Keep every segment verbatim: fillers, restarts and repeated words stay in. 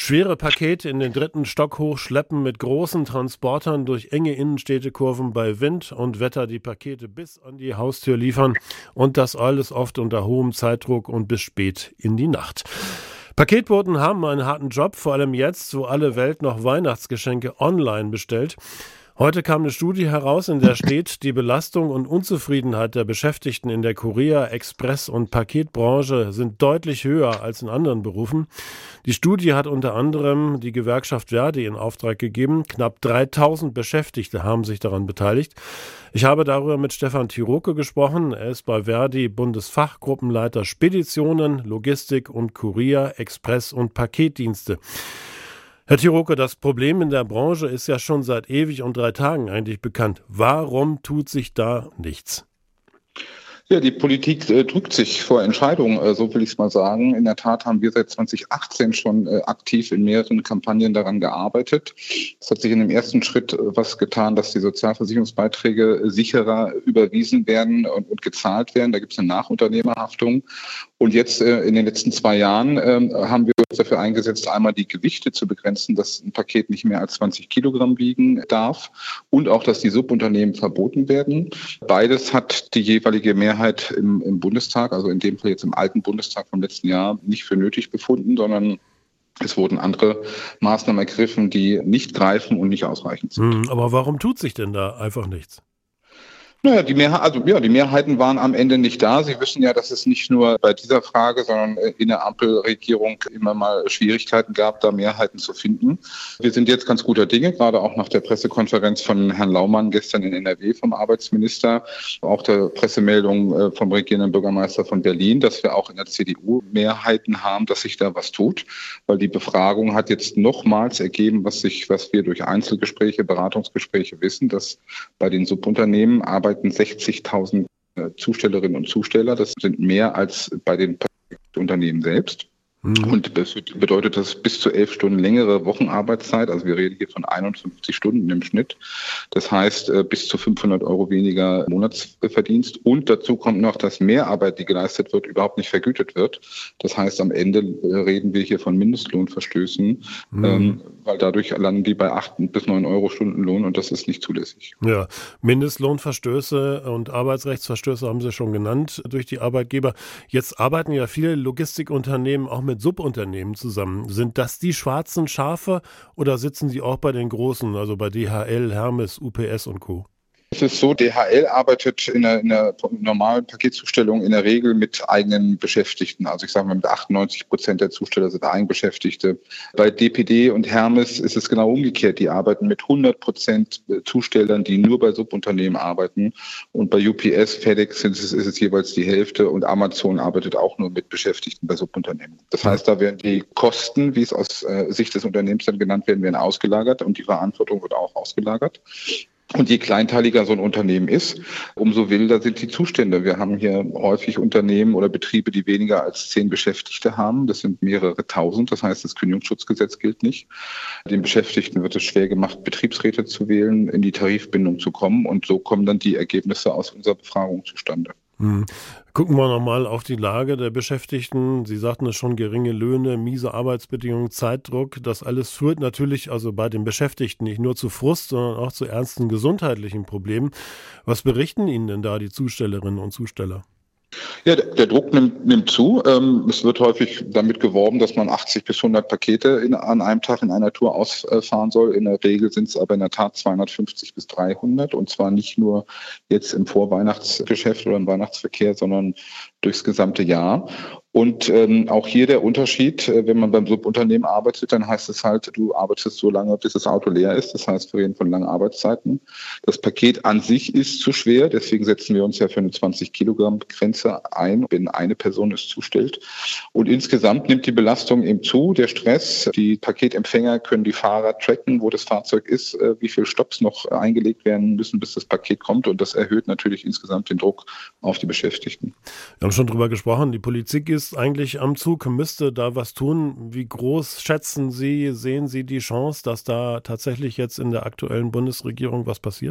Schwere Pakete in den dritten Stock hochschleppen, mit großen Transportern durch enge Innenstädtekurven, bei Wind und Wetter die Pakete bis an die Haustür liefern und das alles oft unter hohem Zeitdruck und bis spät in die Nacht. Paketboten haben einen harten Job, vor allem jetzt, wo alle Welt noch Weihnachtsgeschenke online bestellt. Heute kam eine Studie heraus, in der steht, die Belastung und Unzufriedenheit der Beschäftigten in der Kurier-, Express- und Paketbranche sind deutlich höher als in anderen Berufen. Die Studie hat unter anderem die Gewerkschaft Verdi in Auftrag gegeben. Knapp dreitausend Beschäftigte haben sich daran beteiligt. Ich habe darüber mit Stefan Tiroke gesprochen. Er ist bei Verdi Bundesfachgruppenleiter Speditionen, Logistik und Kurier-, Express- und Paketdienste. Herr Tiroke, das Problem in der Branche ist ja schon seit ewig und drei Tagen eigentlich bekannt. Warum tut sich da nichts? Ja, die Politik äh, drückt sich vor Entscheidungen, äh, so will ich es mal sagen. In der Tat haben wir seit zwanzig achtzehn schon äh, aktiv in mehreren Kampagnen daran gearbeitet. Es hat sich in dem ersten Schritt äh, was getan, dass die Sozialversicherungsbeiträge äh, sicherer überwiesen werden und, und gezahlt werden. Da gibt es eine Nachunternehmerhaftung. Und jetzt äh, in den letzten zwei Jahren äh, haben wir uns dafür eingesetzt, einmal die Gewichte zu begrenzen, dass ein Paket nicht mehr als zwanzig Kilogramm wiegen darf und auch, dass die Subunternehmen verboten werden. Beides hat die jeweilige Mehrheit im, im Bundestag, also in dem Fall jetzt im alten Bundestag vom letzten Jahr, nicht für nötig befunden, sondern es wurden andere Maßnahmen ergriffen, die nicht greifen und nicht ausreichend sind. Hm, aber warum tut sich denn da einfach nichts? Naja, die Mehrheit, also ja, die Mehrheiten waren am Ende nicht da. Sie wissen ja, dass es nicht nur bei dieser Frage, sondern in der Ampelregierung immer mal Schwierigkeiten gab, da Mehrheiten zu finden. Wir sind jetzt ganz guter Dinge, gerade auch nach der Pressekonferenz von Herrn Laumann gestern in N R W vom Arbeitsminister, auch der Pressemeldung vom regierenden Bürgermeister von Berlin, dass wir auch in der C D U Mehrheiten haben, dass sich da was tut, weil die Befragung hat jetzt nochmals ergeben, was sich, was wir durch Einzelgespräche, Beratungsgespräche wissen, dass bei den Subunternehmen arbeiten sechzigtausend Zustellerinnen und Zusteller. Das sind mehr als bei den Unternehmen selbst. Mhm. Und das bedeutet das bis zu elf Stunden längere Wochenarbeitszeit. Also wir reden hier von einundfünfzig Stunden im Schnitt. Das heißt bis zu fünfhundert Euro weniger Monatsverdienst. Und dazu kommt noch, dass Mehrarbeit, die geleistet wird, überhaupt nicht vergütet wird. Das heißt, am Ende reden wir hier von Mindestlohnverstößen, mhm. ähm, weil dadurch landen die bei acht bis neun Euro Stundenlohn und das ist nicht zulässig. Ja, Mindestlohnverstöße und Arbeitsrechtsverstöße haben Sie schon genannt durch die Arbeitgeber. Jetzt arbeiten ja viele Logistikunternehmen auch mit Subunternehmen zusammen. Sind das die schwarzen Schafe oder sitzen sie auch bei den Großen, also bei D H L, Hermes, U P S und Co.? Es ist so, D H L arbeitet in der, in der normalen Paketzustellung in der Regel mit eigenen Beschäftigten. Also ich sage mal, mit achtundneunzig Prozent der Zusteller sind Eigenbeschäftigte. Bei D P D und Hermes ist es genau umgekehrt. Die arbeiten mit hundert Prozent Zustellern, die nur bei Subunternehmen arbeiten. Und bei U P S, FedEx ist es, ist es jeweils die Hälfte und Amazon arbeitet auch nur mit Beschäftigten bei Subunternehmen. Das heißt, da werden die Kosten, wie es aus äh, Sicht des Unternehmens dann genannt werden, werden ausgelagert und die Verantwortung wird auch ausgelagert. Und je kleinteiliger so ein Unternehmen ist, umso wilder sind die Zustände. Wir haben hier häufig Unternehmen oder Betriebe, die weniger als zehn Beschäftigte haben. Das sind mehrere tausend. Das heißt, das Kündigungsschutzgesetz gilt nicht. Den Beschäftigten wird es schwer gemacht, Betriebsräte zu wählen, in die Tarifbindung zu kommen. Und so kommen dann die Ergebnisse aus unserer Befragung zustande. Hm. Gucken wir nochmal auf die Lage der Beschäftigten. Sie sagten es schon, geringe Löhne, miese Arbeitsbedingungen, Zeitdruck. Das alles führt natürlich also bei den Beschäftigten nicht nur zu Frust, sondern auch zu ernsten gesundheitlichen Problemen. Was berichten Ihnen denn da die Zustellerinnen und Zusteller? Ja, der, der Druck nimmt, nimmt zu. Ähm, es wird häufig damit geworben, dass man achtzig bis hundert Pakete in, an einem Tag in einer Tour ausfahren soll. In der Regel sind es aber in der Tat zweihundertfünfzig bis dreihundert und zwar nicht nur jetzt im Vorweihnachtsgeschäft oder im Weihnachtsverkehr, sondern durchs gesamte Jahr. Und ähm, auch hier der Unterschied, äh, wenn man beim Subunternehmen arbeitet, dann heißt es halt, du arbeitest so lange, bis das Auto leer ist. Das heißt, wir reden von langen Arbeitszeiten. Das Paket an sich ist zu schwer, deswegen setzen wir uns ja für eine zwanzig Kilogramm Grenze ein, wenn eine Person es zustellt. Und insgesamt nimmt die Belastung eben zu, der Stress. Die Paketempfänger können die Fahrer tracken, wo das Fahrzeug ist, äh, wie viele Stopps noch eingelegt werden müssen, bis das Paket kommt. Und das erhöht natürlich insgesamt den Druck auf die Beschäftigten. Wir haben schon drüber gesprochen, die Politik ist eigentlich am Zug, müsste da was tun. Wie groß schätzen Sie, sehen Sie die Chance, dass da tatsächlich jetzt in der aktuellen Bundesregierung was passiert?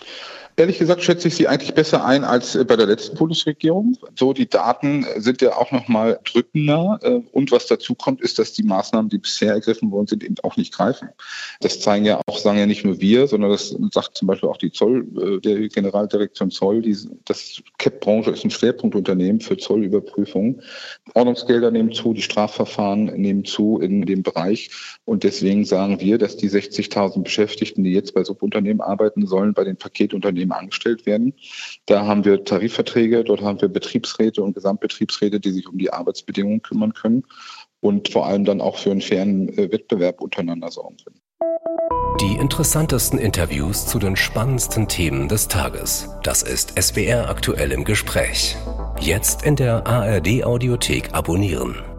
Ehrlich gesagt schätze ich sie eigentlich besser ein als bei der letzten Bundesregierung. So, die Daten sind ja auch nochmal drückender. Und was dazu kommt, ist, dass die Maßnahmen, die bisher ergriffen worden sind, eben auch nicht greifen. Das zeigen ja auch, sagen ja nicht nur wir, sondern das sagt zum Beispiel auch die Zoll, der Generaldirektion Zoll. Die, das C A P-Branche ist ein Schwerpunktunternehmen für Zollüberprüfungen. Ordnungsgelder nehmen zu, die Strafverfahren nehmen zu in dem Bereich. Und deswegen sagen wir, dass die sechzigtausend Beschäftigten, die jetzt bei Subunternehmen arbeiten sollen, bei den Paketunternehmen angestellt werden. Da haben wir Tarifverträge, dort haben wir Betriebsräte und Gesamtbetriebsräte, die sich um die Arbeitsbedingungen kümmern können und vor allem dann auch für einen fairen Wettbewerb untereinander sorgen können. Die interessantesten Interviews zu den spannendsten Themen des Tages. Das ist S W R aktuell im Gespräch. Jetzt in der A R D Audiothek abonnieren.